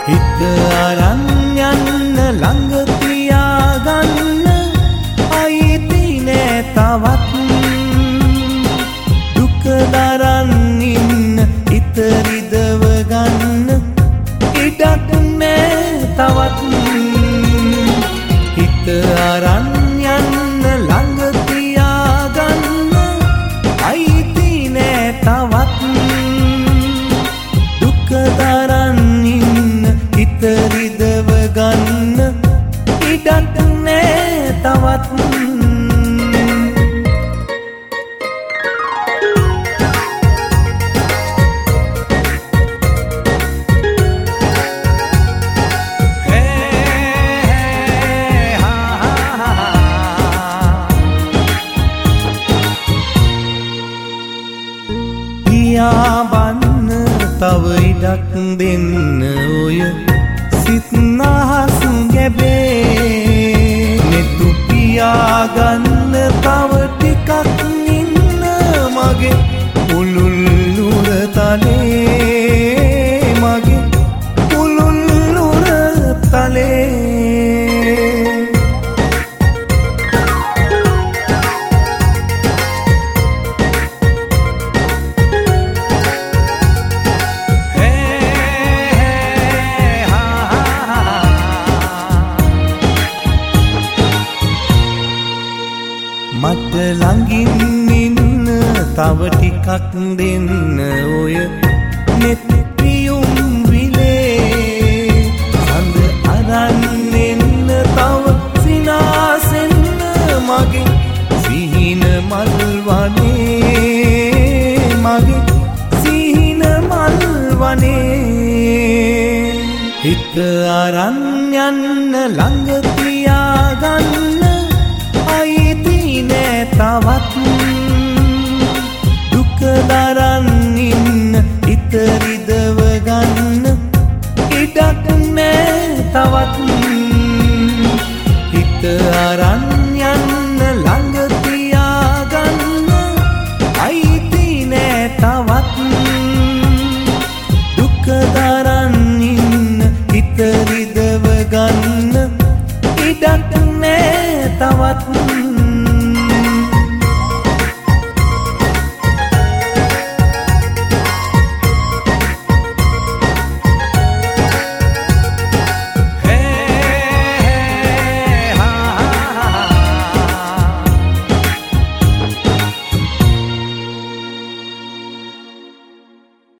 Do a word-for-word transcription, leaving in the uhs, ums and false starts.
හිත අරන් යන්න ළඟ තියාගන්න අයිති නෑ තවත් දුක දරන් ඉන්න හිත රිදව ගන්න ඉඩක් නෑ තවත් හිත අරන් යන්න ළඟ තියාගන්න අයිති නෑ තවත් දුක දරන් ඉන්න හිත රිදව ගන්න ඉඩක් නෑ තවත් බන්න තව ඉඩක් දෙන්න ඔය සිත් නහස් ගැබේ නෙතු පියාගන්න තව ටිකක් ඉන්න මගේ උළුල් නුර තලේ මගේ උළුල් නුර තලේ මට ළඟින් ඉන්න තව ටිකක් දෙන්න ඔය නෙත් පියුම් විලේ සඳ අරන් එන්න තව සිනාසෙන්න මගේ සිහින මල් වනේ මගේ සිහින මල් වනේ හිත අරන් යන්න ළඟ තියාගන්න අයිති නෑ තවත් දුක දරන් ඉන්න හිත රිදව ගන්න ඉඩක් නෑ තවත්